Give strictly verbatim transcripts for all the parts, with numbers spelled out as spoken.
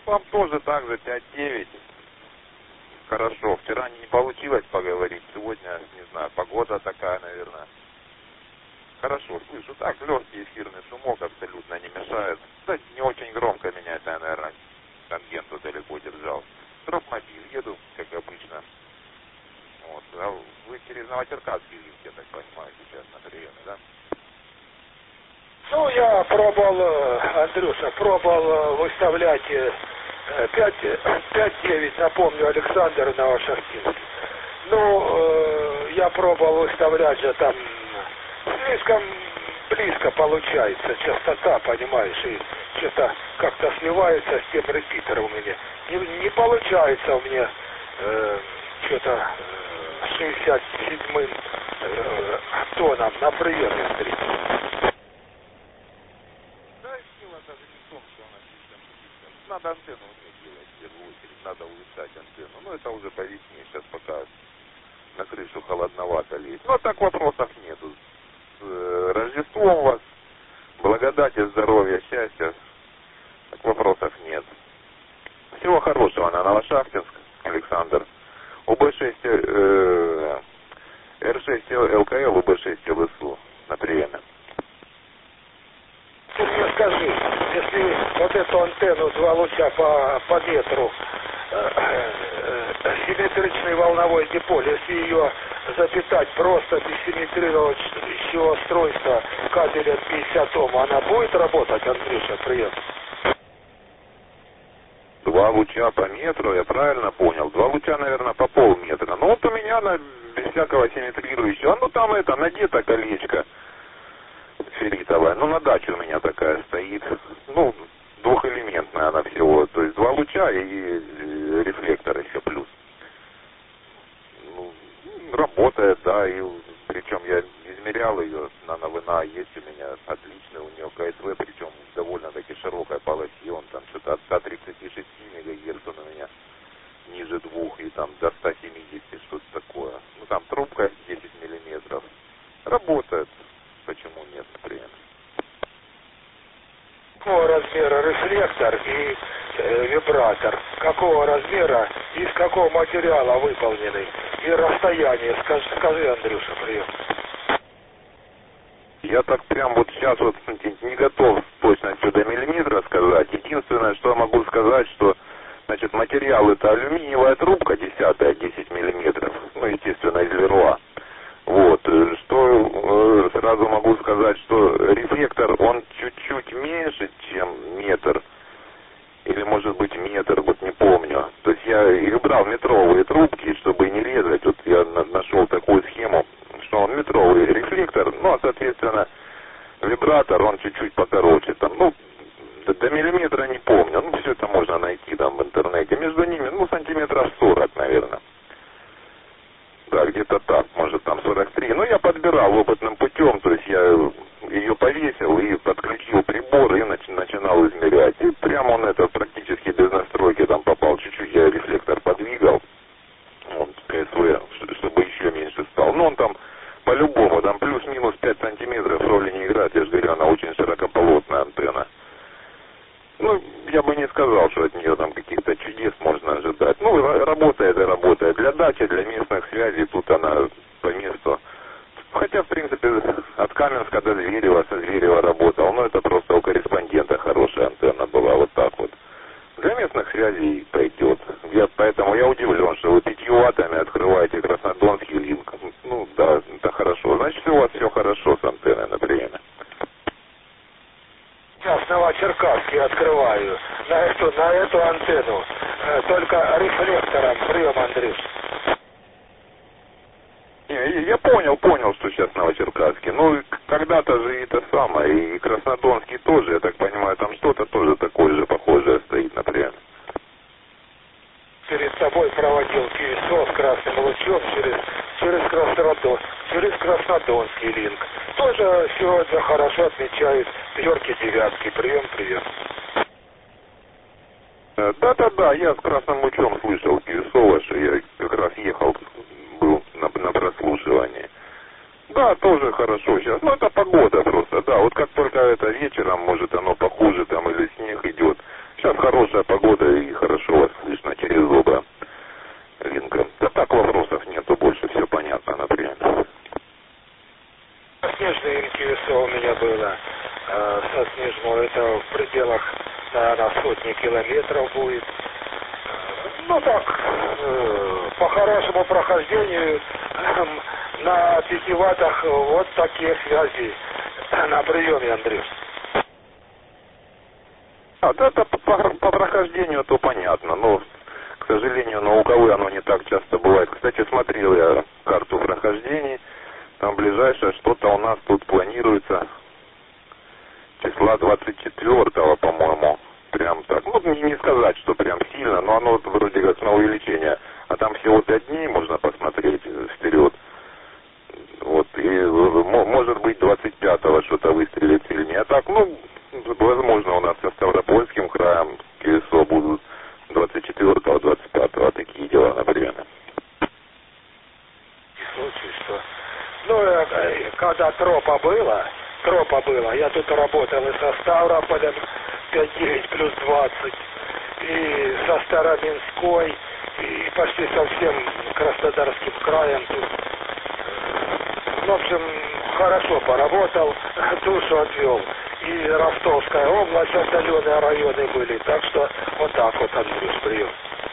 Вам тоже так же пять девять. Хорошо. Вчера не получилось поговорить. Сегодня, не знаю, погода такая, наверное. Хорошо, слышу. Так, легкий эфирный шумок абсолютно не мешает. Да, не очень громко меня это, наверное, тангенту далеко держал. Тропмобиль, еду, как обычно. Вот. А вы через Новочеркасский линк, я так понимаю, сейчас на приеме, да? Ну, я пробовал, Андрюша, пробовал выставлять пять девять, напомню, Александр Новошахтинский. Ну, э, я пробовал выставлять же там, слишком близко получается частота, понимаешь, и что-то как-то сливается с тем репитером у меня. Не, не получается у меня э, что-то шестьдесят седьмым э, тоном на приеме встретить. Надо антенну уметь делать в первую очередь, надо улучшать антенну. Ну, это уже по весне, сейчас пока на крышу холодновато лезть. Но так вопросов нету. С Рождеством вас, благодати, здоровья, счастья. Так вопросов нет. Всего хорошего на Новошахтинск, Александр. У Б шесть, э, Р шесть Л К Л, У Б шесть Л С У на приеме. Ты мне скажи, если вот эту антенну два луча по, по метру, э, э, симметричный волновой диполь, если ее запитать просто без симметрирующего устройства кабелем пятьдесят Ом, она будет работать, Андрюша, прием? Два луча по метру, я правильно понял? Два луча, наверное, по полметра. Ну вот у меня на, без всякого симметрирующего, ну там это, надето колечко ферритовая. Ну, на даче у меня такая стоит. Ну, двухэлементная она всего. То есть два луча и рефлектор еще плюс. Ну, работает, да, и причем я измерял ее, на НВНА есть у меня отличный, у нее К С В, причем в довольно-таки широкой полосе. Он там что-то от ста тридцати шести мегагерц он у меня ниже двух и там до ста семидесяти, что-то такое. Ну, там трубка десять миллиметров. Работает. Почему нет, например? Какого размера рефлектор и э, вибратор? Какого размера и из какого материала выполнены? И расстояние, скажи, скажи, Андрюша, прием. Я так прям вот сейчас вот не готов точно до миллиметра сказать. Единственное, что я могу сказать, что значит материал это алюминиевая трубка десятая, десять миллиметров. Ну, естественно, из Леруа. Вот, что э, сразу могу сказать, что рефлектор, он чуть-чуть меньше, чем метр, или может быть метр, вот не помню. То есть я их брал метровые трубки, чтобы не резать, вот я нашел такую схему, что он метровый рефлектор, ну, а соответственно, вибратор, он чуть-чуть покороче, там, ну, до, до миллиметра не помню, ну, все это можно найти там в интернете, между ними, ну, сантиметров сорок, наверное. Да, где-то так, может там сорок три. Но я подбирал опытным путем, то есть я ее повесил и подключил прибор и нач- начинал измерять. И прямо он это практически без настройки там попал. Чуть-чуть я рефлектор подвигал, вот, К С В, чтобы еще меньше стал. Но он там по-любому, там плюс-минус пять сантиметров роли не играет. Я же говорю, она очень широкополосная антенна. Ну, я бы не сказал, что от нее там каких-то чудес можно ожидать. Ну, работает и работает. Для дачи, для местных связей тут она по месту. Хотя, в принципе, от Каменска до Зверева, со Зверева работал. Но это просто у корреспондента хорошая антенна была, вот так вот. Для местных связей пойдет. Я, поэтому я удивлен, что вы пятью ваттами открываете Краснодонский линк. Ну, да, это хорошо. Значит, у вас все хорошо с антенной на приеме. Я с Новочеркасский открываю на эту, на эту антенну, э, только рефлектором, прием, Андрюш. Не, я понял, понял, что сейчас Новочеркасский. Ну, когда-то же это самое, и Краснодонский тоже, я так понимаю, там что-то тоже такое же похожее стоит, например. Перед собой проводил КИСО с красным лучом через, через, Краснодон, через Краснодонский линк. Тоже сегодня хорошо отмечают пятерки, девятки. Прием, прием. Да-да-да, я с красным лучом слышал КИСО ваше, я как раз ехал, был на, на прослушивании. Да, тоже хорошо сейчас. Ну, это погода просто, да. Вот как только это вечером, может, оно похуже там или снег идет. Сейчас хорошая погода и хорошо вас слышно через оба линка. Да так вопросов нету, больше все понятно, например. Снежное МКСО у меня было э, со Снежного, это в пределах, наверное, сотни километров будет. Ну так, э, по хорошему прохождению э, на пяти ваттах вот такие связи на приеме, Андрей. А, да, это по, по, по прохождению то понятно, но, к сожалению, на УКВ оно не так часто бывает. Кстати, смотрел я карту прохождений, там ближайшее что-то у нас тут планируется числа двадцать четвёртого, по-моему, прям так. Ну, не, не сказать, что прям сильно, но оно вот вроде как на увеличение. А там всего пять дней можно посмотреть вперед. Вот, и может быть двадцать пятого что-то выстрелит сильнее. А так, ну, возможно, у нас со Ставропольским краем КСО будут двадцать четвёртого, двадцать пятого такие дела, например. Случай, что... Ну, когда тропа была, тропа была, я тут работал и со Ставрополем пять девять плюс двадцать, и со Староминской, и почти со всем Краснодарским краем тут. В общем, хорошо поработал, душу отвел. И Ростовская область, отдаленные районы были. Так что вот так вот, Андрюш, прием.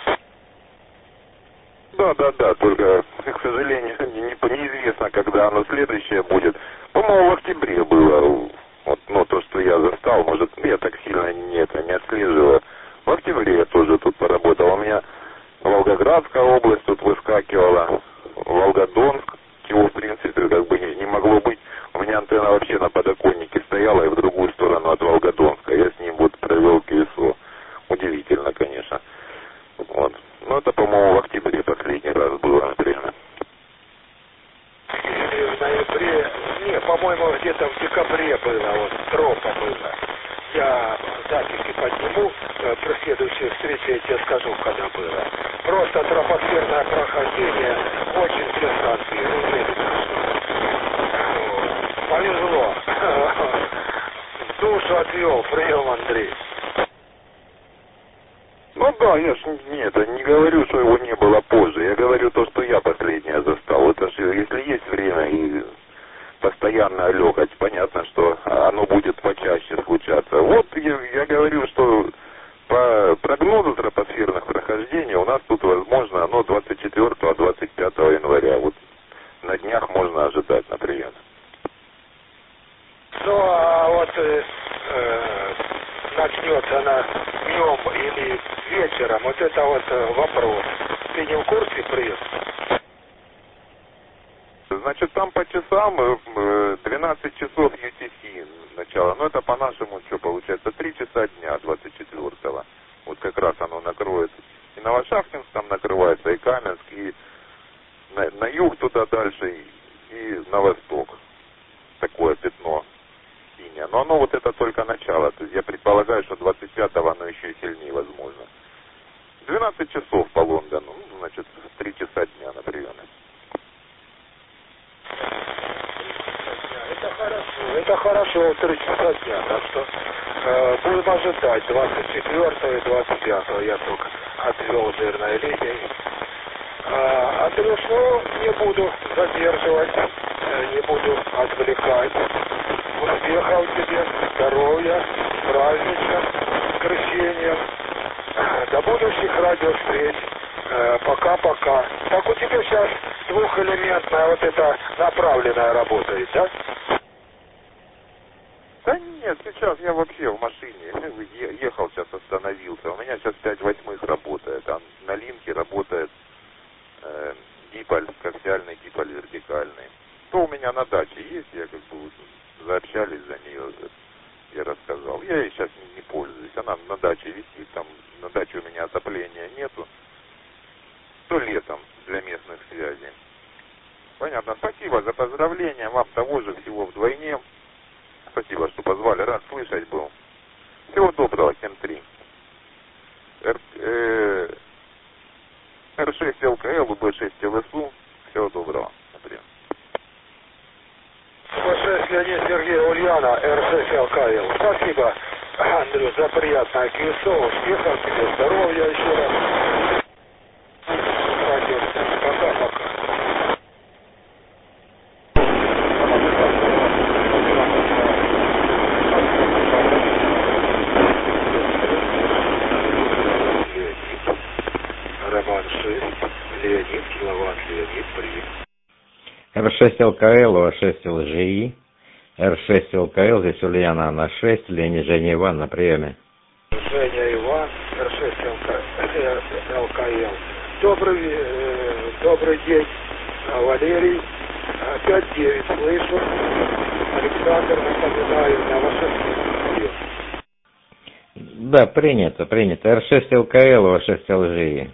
Да, да, да, только, к сожалению, не, неизвестно, когда оно следующее будет. По-моему, в октябре было, вот, ну, то, что я застал, может, я так сильно не, это, не отслеживаю. В октябре я тоже тут поработал. У меня Волгоградская область тут выскакивала, Волгодонск, чего, в принципе, как бы не, не могло быть. У меня антенна вообще на подоконнике стояла и в другую сторону от Волгодонска. Я с ним вот провел КСО. Удивительно, конечно. Вот. Ну, это, по-моему, в октябре последний раз было, например. Или в ноябре, не, по-моему, где-то в декабре было, вот, тропа была. Я записи подниму, про следующую встречу я тебе скажу, когда было. Просто тропосферное прохождение, очень блестящее. Повезло. Душу отвел, прием, Андрей. Ну да, я ж не, это, не говорю, что его не было позже. Я говорю то, что я последнее застал. Это же, если есть время и постоянная легкость, понятно, что оно будет почаще случаться. Вот я, я говорю, что по прогнозу тропосферных прохождений у нас тут возможно оно двадцать четвёртого, двадцать пятого января. Вот на днях можно ожидать, например. Ну, а вот э, э, начнется она днем или вечером, вот это вот э, вопрос. Ты не в курсе, прием? Значит, там по часам двенадцать часов ю ти си начало. Ну, это по-нашему что получается? три часа дня двадцать четвёртого. Вот как раз оно накроет. И Новошахтинск там накрывается, и Каменск, и на, на юг туда дальше, и, и на восток. Такое пятно синее. Но оно вот это только начало. То есть я предполагаю, что двадцать пятого оно еще и сильнее возможно. двенадцать часов по Лондону. Ну, значит, три часа дня, например. Это хорошо, это хорошо, три часа дня, так что э, будем ожидать двадцать четвёртого и двадцать пятого, я только отвел жирной линией. А, Андрюш, ну, не буду задерживать, э, не буду отвлекать. Успехов тебе, здоровья, праздничка, с крещением, до будущих радиовстреч. Пока-пока. Так у тебя сейчас двухэлементная вот эта направленная работает, да? Да нет, сейчас я вообще в машине. Ехал, сейчас остановился. У меня сейчас пять восьмых работает. А на линке работает э, диполь, коаксиальный диполь вертикальный. То у меня на даче есть, я как бы вот, заобщались за нее, я рассказал. Я ей сейчас не, не пользуюсь. Она на даче висит, там на даче у меня отопления нету. То летом для местных связей. Понятно. Спасибо за поздравления. Вам того же, всего вдвойне. Спасибо, что позвали. Рад слышать был. Всего доброго, Кен три. Р, э, Р шесть эл ка эл, Б шесть эл эс у. Всего доброго. Например. Леонид Сергей Ульяна, эр шесть эл ка эл. Спасибо, Андрю, за приятное кьюсо. Успехов тебе, здоровья еще раз. Пока-пока. Роман шесть, Леонид, киловатт, Леонид, привет. эр шесть эл ка эл, о шесть эл жи и, эр шесть эл ка эл, здесь Ульяна на шесть, Леонид, Женя, Иван на приеме. Женя, Иван, эр шесть эл ка эл. Добрый, э, добрый день, Валерий. пять девять, слышу. Александр, напоминаю, на ваше. Да, принято, принято. эр шесть эл ка эл, о шесть эл жи и.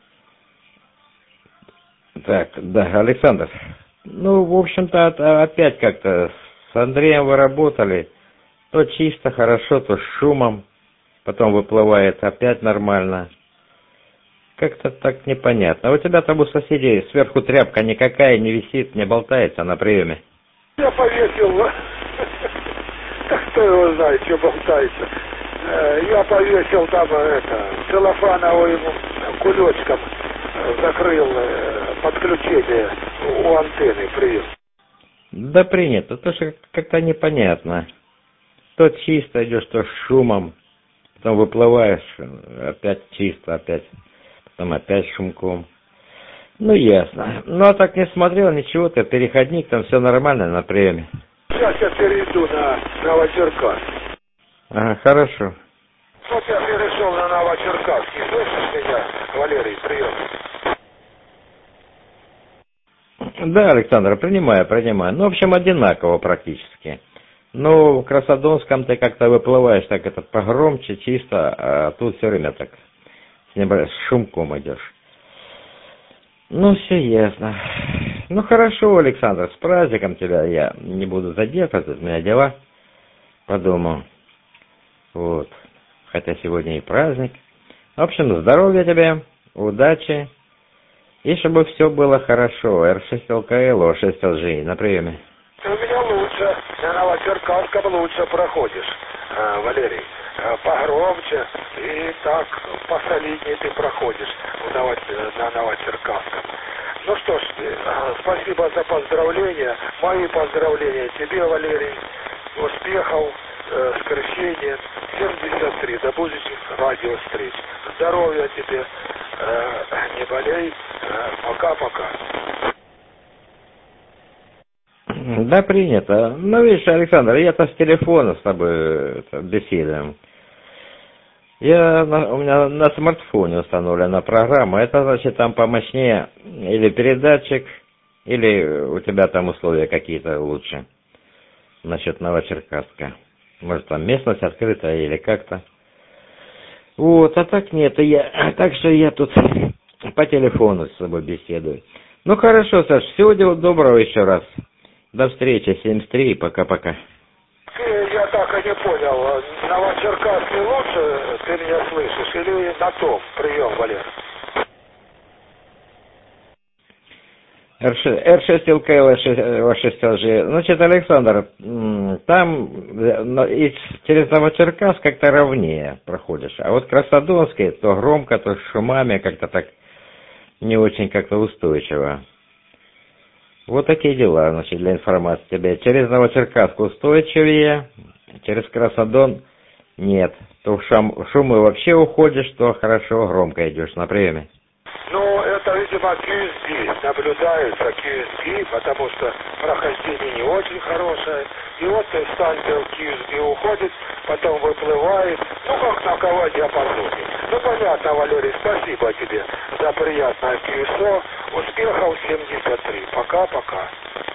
Так, да, Александр. Ну, в общем-то, опять как-то с Андреем вы работали. То чисто, хорошо, то с шумом. Потом выплывает опять нормально. Как-то так непонятно. А у тебя там у соседей сверху тряпка никакая не висит, не болтается на приеме. Я повесил, так кто его знает, что болтается. Я повесил там это, целлофановым кулечком, закрыл подключение у антенны, прием. Да принято, то что как-то непонятно. То чисто идешь, то с шумом, потом выплываешь, опять чисто, опять, потом опять шумком. Ну ясно. Ну а так не смотрел, ничего, ты переходник, там все нормально на приеме. Сейчас я перейду на Новочеркасск. Ага, хорошо. Вот я перешел на Новочеркасск. Не слышишь меня, Валерий, прием. Да, Александр, принимаю, принимаю. Ну, в общем, одинаково практически. Но в Краснодонском ты как-то выплываешь так это погромче, чисто, а тут все время так с, небо... с шумком идешь. Ну, все ясно. Ну, хорошо, Александр, с праздником тебя я не буду задерживать, у меня дела по дому. Вот. Хотя сегодня и праздник. В общем, здоровья тебе, удачи. И чтобы все было хорошо. эр шесть эл ка эл, о шесть эл жи и на приеме. У меня лучше, на Новочеркасском лучше проходишь, Валерий. Погромче и так посолиднее ты проходишь на Новочеркасском. Ну что ж, спасибо за поздравления. Мои поздравления тебе, Валерий. Успехов, э, с крещением. семьдесят три, до будущих радиовстреч. Здоровья тебе, э, не болей. Э, пока-пока. Да, принято. Ну, видишь, Александр, я-то с телефона с тобой это, беседуем. Я, у меня на смартфоне установлена программа. Это значит, там помощнее или передатчик, или у тебя там условия какие-то лучше. Насчет Новочеркасска. Может, там местность открытая или как-то. Вот, а так нет. Я, так что я тут по телефону с собой беседую. Ну, хорошо, Саш, всего доброго еще раз. До встречи, семьдесят три, пока-пока. Я так и не понял, Новочеркасск лучше, ты меня слышишь, или на том? Прием, Валер. эр шесть эл ка эл, о шесть эл жи. Значит, Александр, там через Новочеркасск как-то ровнее проходишь. А вот Краснодонский, то громко, то с шумами, как-то так не очень как-то устойчиво. Вот такие дела, значит, для информации тебе. Через Новочеркасск устойчивее, через Краснодон нет. То в шум, шумы вообще уходишь, то хорошо, громко идешь на приеме. Ну, это, видимо, кью эс би, наблюдается кью эс би, потому что прохождение не очень хорошее. И вот станция кью эс би уходит, потом выплывает, ну, как на кого диапазоне. Ну, понятно, Валерий, спасибо тебе за приятное кьюсо. Успехов семьдесят три. Пока-пока.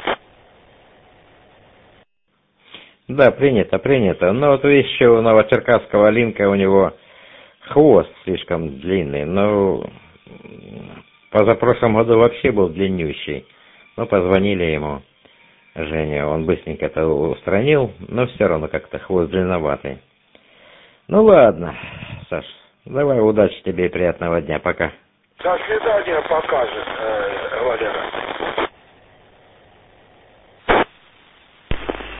Да, принято, принято. Но вот видишь, еще у Новочеркасского линка у него хвост слишком длинный. Но позапрошлом году вообще был длиннющий. Но позвонили ему, Жене, он быстренько это устранил, но все равно как-то хвост длинноватый. Ну ладно, Саш, давай удачи тебе и приятного дня, пока. До свидания, покажет, э, Валера.